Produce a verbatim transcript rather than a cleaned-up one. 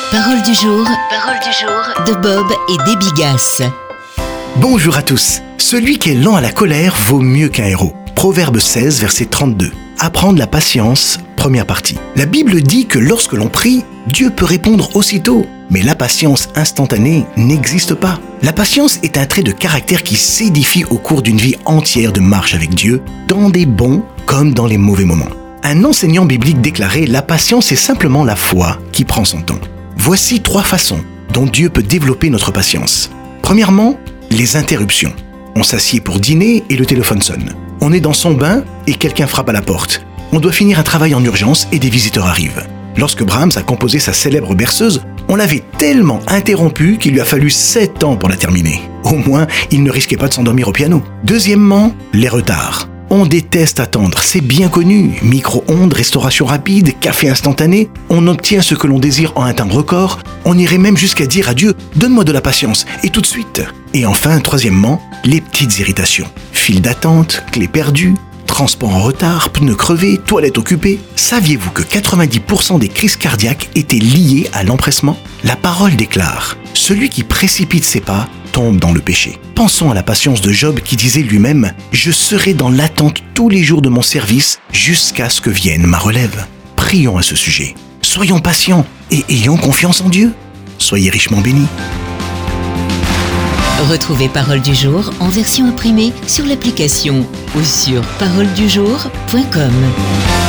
Parole du jour, parole du jour de Bob et Debbie Gass. Bonjour à tous. Celui qui est lent à la colère vaut mieux qu'un héros. Proverbe seize, verset trente-deux. Apprendre la patience, première partie. La Bible dit que lorsque l'on prie, Dieu peut répondre aussitôt. Mais la patience instantanée n'existe pas. La patience est un trait de caractère qui s'édifie au cours d'une vie entière de marche avec Dieu, dans des bons comme dans les mauvais moments. Un enseignant biblique déclarait « La patience est simplement la foi qui prend son temps ». Voici trois façons dont Dieu peut développer notre patience. Premièrement, les interruptions. On s'assied pour dîner et le téléphone sonne. On est dans son bain et quelqu'un frappe à la porte. On doit finir un travail en urgence et des visiteurs arrivent. Lorsque Brahms a composé sa célèbre berceuse, on l'avait tellement interrompue qu'il lui a fallu sept ans pour la terminer. Au moins, il ne risquait pas de s'endormir au piano. Deuxièmement, les retards. On déteste attendre, c'est bien connu. Micro-ondes, restauration rapide, café instantané, on obtient ce que l'on désire en un temps record. On irait même jusqu'à dire à Dieu « Donne-moi de la patience » et tout de suite. Et enfin, troisièmement, les petites irritations. File d'attente, clés perdues, transport en retard, pneus crevés, toilettes occupées. Saviez-vous que quatre-vingt-dix pour cent des crises cardiaques étaient liées à l'empressement ? La parole déclare « Celui qui précipite ses pas tombe dans le péché ». Pensons à la patience de Job qui disait lui-même « Je serai dans l'attente tous les jours de mon service jusqu'à ce que vienne ma relève ». Prions à ce sujet. Soyons patients et ayons confiance en Dieu. Soyez richement bénis. Retrouvez Parole du jour en version imprimée sur l'application ou sur parole du jour point com.